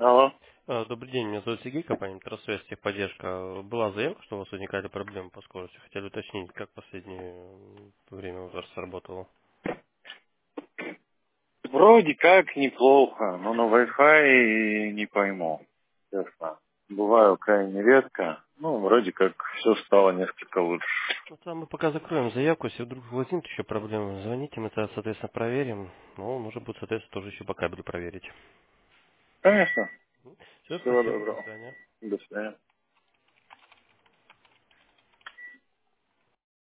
Алло. Добрый день, меня зовут Сергей, компания Интерсвязь, техподдержка. Была заявка, что у вас возникали проблемы по скорости. Хотели уточнить, как в последнее время у вас сработало. Вроде как неплохо, но на Wi-Fi не пойму. Честно. Бываю крайне редко. Ну, вроде как все стало несколько лучше. Вот мы пока закроем заявку, если вдруг возникнут еще проблемы, звоните, мы это, соответственно, проверим. Ну, нужно будет, соответственно, тоже еще по кабелю проверить. Конечно. Все, Всего спасибо, до доброго. свидания. До свидания.